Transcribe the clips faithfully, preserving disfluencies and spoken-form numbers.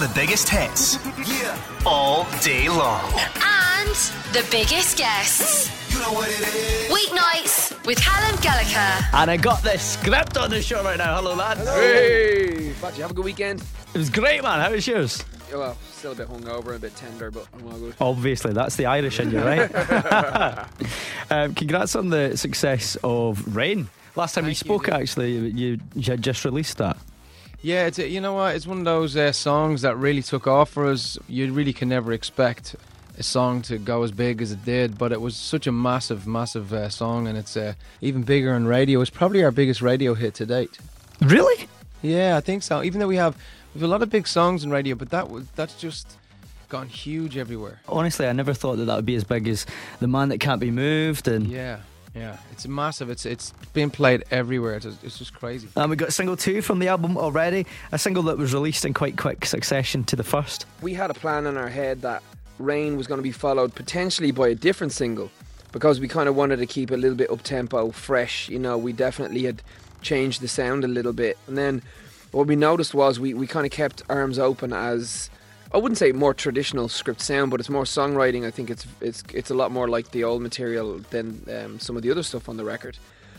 the biggest hits. Yeah. All day long. And the biggest guests. You know what it is. Weeknights with Callum Gallagher. And I got the script on the show right now. Hello, lads. Hey! Did you have a good weekend? It was great, man. How was yours? Yeah, well, still a bit hungover and a bit tender, but I'm all good. Obviously, that's the Irish in you, right? um, congrats on the success of Rain. Last time Thank we spoke, you, actually, you, you had just released that. Yeah, it's a, you know what? It's one of those uh, songs that really took off for us. You really can never expect a song to go as big as it did, but it was such a massive, massive uh, song, and it's uh, even bigger on radio. It's probably our biggest radio hit to date. Really? Yeah, I think so. Even though we have we have a lot of big songs on radio, but that was that's just gone huge everywhere. Honestly, I never thought that that would be as big as The Man That Can't Be Moved. And Yeah, yeah, it's massive. It's it's been played everywhere. It's, it's just crazy. And we got single two from the album already. A single that was released in quite quick succession to the first. We had a plan in our head that Rain was going to be followed potentially by a different single, because we kind of wanted to keep it a little bit up-tempo, fresh. You know, we definitely had changed the sound a little bit. And then what we noticed was we, we kind of kept Arms Open as, I wouldn't say more traditional script sound, but it's more songwriting. I think it's it's it's a lot more like the old material than um, some of the other stuff on the record.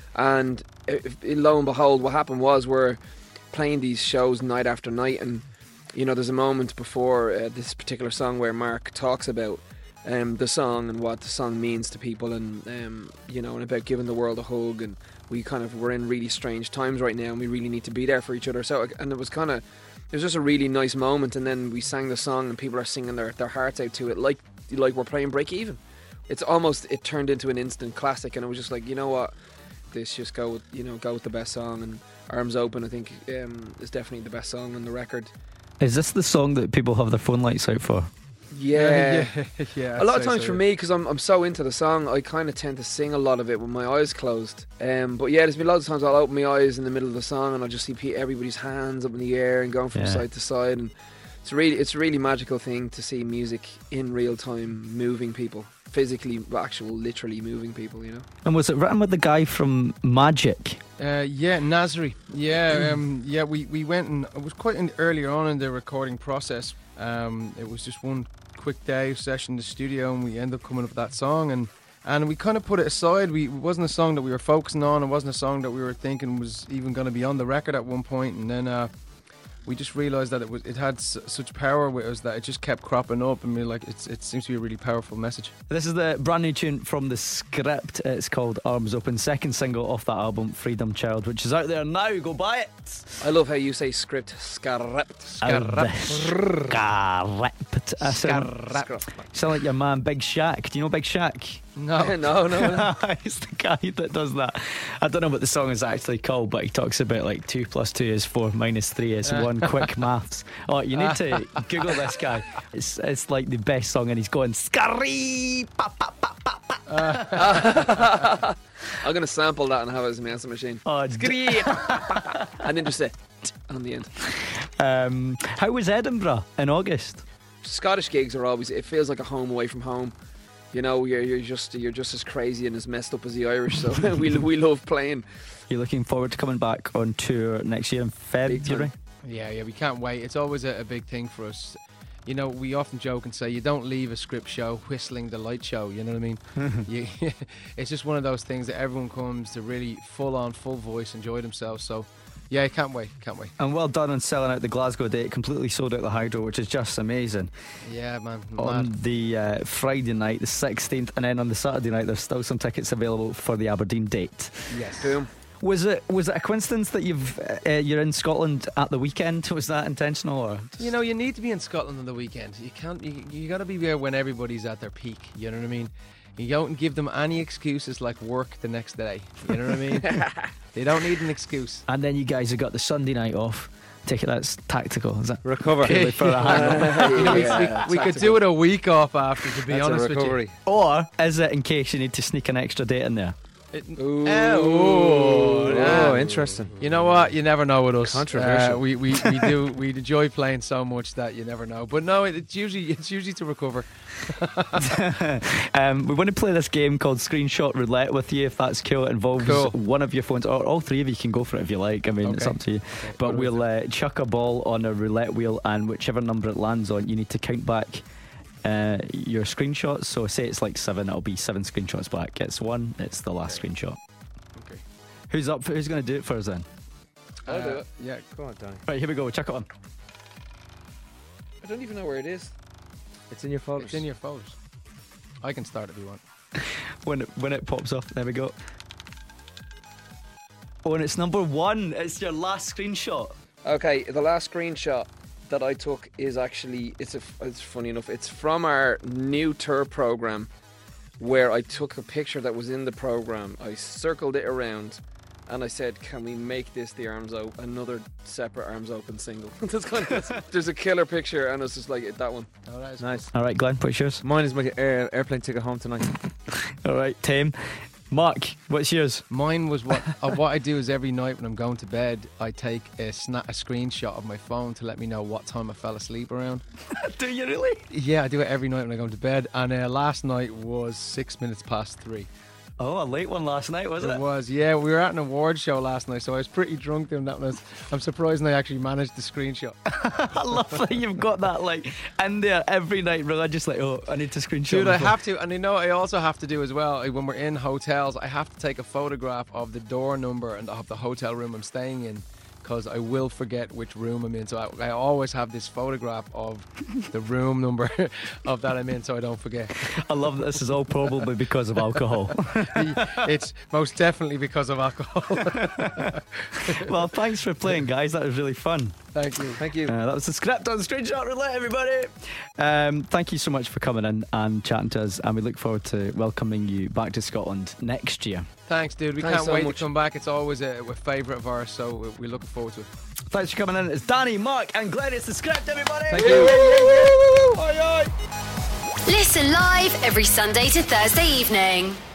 And if, lo and behold, what happened was we're playing these shows night after night, and you know, there's a moment before uh, this particular song where Mark talks about um, the song and what the song means to people, and um, you know, and about giving the world a hug. And we kind of we're in really strange times right now, and we really need to be there for each other. So, and it was kind of, it was just a really nice moment. And then we sang the song, and people are singing their, their hearts out to it, like like we're playing Break Even. It's almost, it turned into an instant classic, and it was just like, you know what, this just go with, you know, go with the best song. And Arms Open, I think, um, is definitely the best song on the record. Is this the song that people have their phone lights out for? Yeah, yeah, yeah. a lot of times for me, because I'm I'm so into the song, I kind of tend to sing a lot of it with my eyes closed. Um, but yeah, there's been loads of times I'll open my eyes in the middle of the song, and I'll just see pe- everybody's hands up in the air and going from Yeah. side to side, and it's really it's a really magical thing to see music in real time moving people, physically, actual, literally moving people. You know. And was it written with the guy from Magic? Uh, yeah, Nasri. Yeah, um, yeah. We, we went and it was quite in, earlier on in the recording process. Um, it was just one quick day session in the studio, and we ended up coming up with that song, and and we kind of put it aside. We it wasn't a song that we were focusing on. It wasn't a song that we were thinking was even going to be on the record at one point, and then uh, we just realised that it was it had s- such power with us that it just kept cropping up, and we were like, it's, it seems to be a really powerful message. This is the brand new tune from the script. It's called Arms Open, second single off that album, Freedom Child, which is out there now. Go buy it. I love how you say script, script, Script. Script. I sound, sound like your man Big Shaq. Do you know Big Shaq? No, no, no, no. He's the guy that does that. I don't know what the song is actually called, but he talks about like two plus two is four, minus three is one. Quick maths. Oh, you need to Google this guy. It's it's like the best song, and he's going scurry. Pa, pa, pa, pa, pa. I'm gonna sample that and have it as my answer machine. Oh, it's great. And then just say t- on the end. Um, how was Edinburgh in August? Scottish gigs are always, it feels like a home away from home. You know, you're you're just you're just as crazy and as messed up as the Irish, so we we love playing. You're looking forward to coming back on tour next year in February? Yeah, yeah, we can't wait. It's always a, a big thing for us. You know, we often joke and say you don't leave a script show whistling the light show, you know what I mean? you, it's just one of those things that everyone comes to really full on, full voice, enjoy themselves. So, yeah, can't wait, can't wait. And well done on selling out the Glasgow date. Completely sold out the Hydro, which is just amazing. Yeah, man. On Mad. the uh, Friday night, the sixteenth, and then on the Saturday night, there's still some tickets available for the Aberdeen date. Yes. Boom. Was it was it a coincidence that you've uh, you're in Scotland at the weekend? Was that intentional, or You know, you need to be in Scotland on the weekend. You can't. You, you got to be there when everybody's at their peak. You know what I mean? You don't give them any excuses like work the next day. You know what I mean? They don't need an excuse. and then you guys have got the Sunday night off. Take it that's tactical. Is that Recover. purely for a hangover? You know, we, Yeah, we, we could tactical. do it a week off after, to be That's a honest with you. recovery. Or is it in case you need to sneak an extra date in there? It, Ooh. Uh, ooh, yeah. Oh, interesting. You know what? You never know with us. Controversial. Uh, we, we, we do we enjoy playing so much that you never know. But no, it, it's usually it's usually to recover. um, we want to play this game called Screenshot Roulette with you, if that's cool. It involves Cool. one of your phones, or all three of you can go for it if you like. I mean, it's Okay. up to you. Okay, But what do we we'll uh, chuck a ball on a roulette wheel, and whichever number it lands on, you need to count back uh, your screenshots. So say it's like seven, it'll be seven screenshots back. It's one, it's the last screenshot. Okay. Who's up? Who's going to do it for us then? I'll do Uh, it. Yeah. Go on, Danny. Right, here we go. Chuck it on. I don't even know where it is. It's in your folders. It's in your photos. I can start if you want. When it, when it pops up, there we go. Oh, and it's number one. It's your last screenshot. Okay, the last screenshot that I took is actually it's a it's funny enough. It's from our new tour program, where I took a picture that was in the program. I circled it around, and I said, "Can we make this the arms open, another separate arms open single?" That's kind of, there's a killer picture, and it's just like that one. Oh, that is Nice. All right, Glenn, put yours. Mine is my air, airplane ticket home tonight. All right, Tim. Mark, what's yours? Mine was what uh, what I do is every night when I'm going to bed, I take a snap a screenshot of my phone to let me know what time I fell asleep around. Do you really? Yeah, I do it every night when I go to bed. And uh, last night was six minutes past three. Oh, a late one last night, was It it? was, yeah. We were at an award show last night, so I was pretty drunk doing that. Was, I'm surprised I actually managed the screenshot. I love that you've got that like in there every night religiously. Oh, I need to screenshot. Dude, my I phone. have to, and you know, I also have to do as well. like, When we're in hotels, I have to take a photograph of the door number and of the hotel room I'm staying in, because I will forget which room I'm in. So I, I always have this photograph of the room number of that I'm in, so I don't forget. I love that this is all probably because of alcohol. It's most definitely because of alcohol. Well, thanks for playing, guys. That was really fun. Thank you. Thank you. Uh, that was the script on Screenshot Roulette, everybody. Um, thank you so much for coming in and chatting to us, and we look forward to welcoming you back to Scotland next year. Thanks, dude. We Thanks can't so wait much. to come back. It's always a, a favourite of ours, so we- we're looking forward to it. Thanks for coming in. It's Danny, Mark, and Glenn. It's the script, everybody. Thank you. Aye, aye. Listen live every Sunday to Thursday evening.